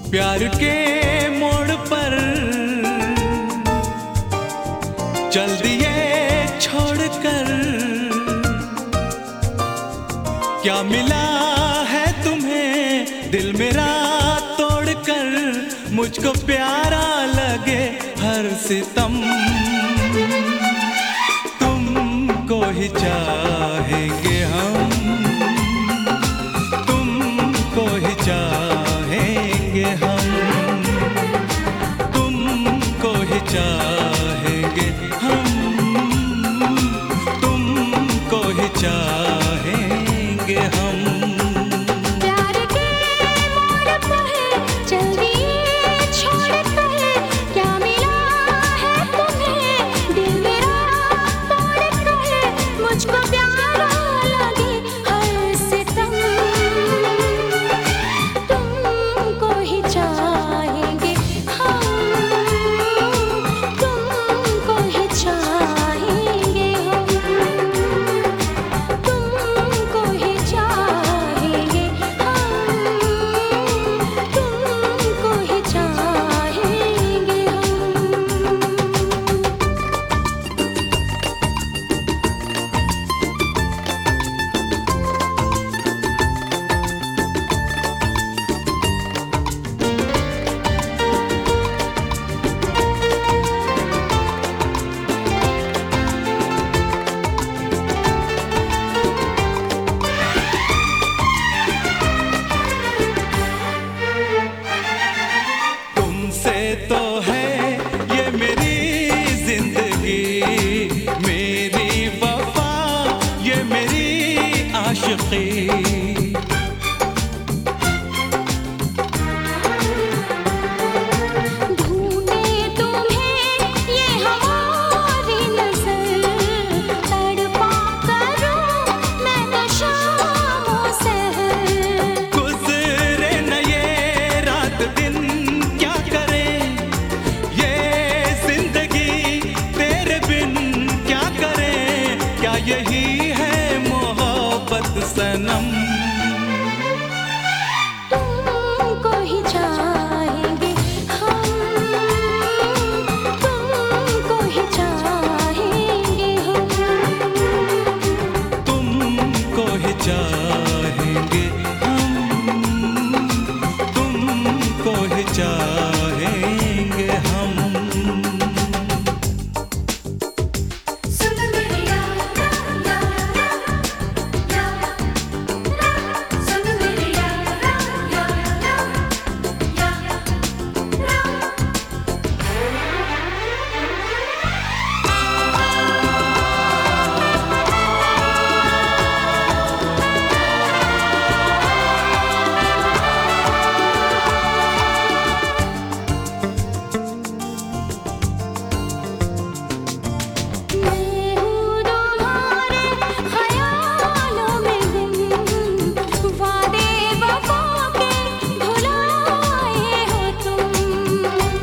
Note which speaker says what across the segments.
Speaker 1: प्यार के मोड़ पर चल दिए छोड़कर। क्या मिला है तुम्हें दिल मेरा तोड़कर, मुझको प्यारा लगे हर सितम। तुमको ही चाहेंगे हम, तुमको ही चाहेंगे हम, तुमको ही चाहेंगे हम, तुमको ही चाहेंगे हम।
Speaker 2: प्यार के मोड़ पर चल दिए छोड़कर, क्या मिला है तुम्हें दिल मेरा तोड़कर, मुझको प्यारा लगे हर सितम। तुमको ही चाहेंगे हम, तुमको ही चाहेंगे हम, तुमको ही चाहेंगे हम, तुमको ही चाहेंगे
Speaker 1: तुमसे तो है ये मेरी जिंदगी, मेरी वफा, ये मेरी आशिकी।
Speaker 2: ढूंढे तुम्हें ये हमारी नजर, तड़पा करूं मैं तो शामों सहर।
Speaker 1: गुजरे न ये रात दिन क्या करे, ये जिंदगी तेरे बिन क्या करे। क्या यही है मोहब्बत सनम।
Speaker 2: तुमको ही चाहेंगे हम, तुमको ही चाहेंगे हम,
Speaker 1: तुमको ही चाहेंगे हम, तुमको ही चाहेंगे हम।
Speaker 2: सुन मेरी यार यार यार, सुन मेरी यार यार यार। मैं हूँ तुम्हारे ख्यालों में गुम, वादे वफा के भुलाए हो तुम।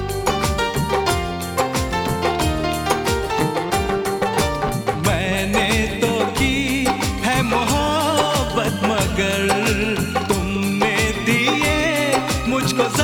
Speaker 1: मैंने तो की है मोहब्बत, मगर तुमने दिए मुझको